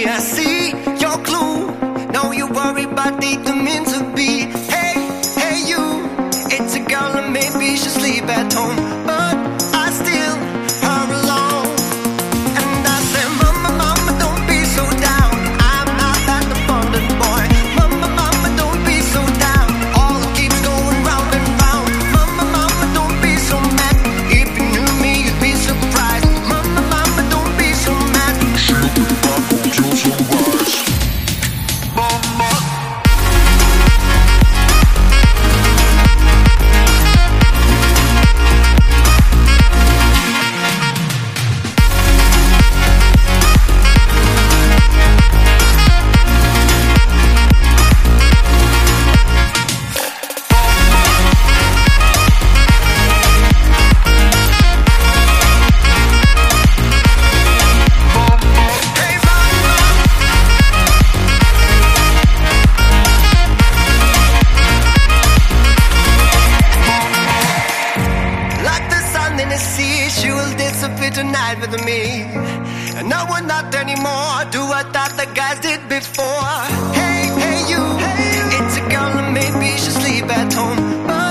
I see your clue. No, you worry about the means to be. Hey, hey, you. It's a girl and maybe she'll sleep at home, but I still her alone. And I say, Mama, Mama, don't be so down. I'm not that abundant boy. Mama, Mama, don't be so down. All keeps going round and round. Mama, Mama, don't be so mad. If you knew me, you'd be surprised. Mama, Mama, don't be so mad. She'll be back until sunrise. Mama. She will disappear tonight with me. And no, we're not anymore. Do what that the guys did before. Hey, hey, you. It's a girl and maybe she'll sleep at home.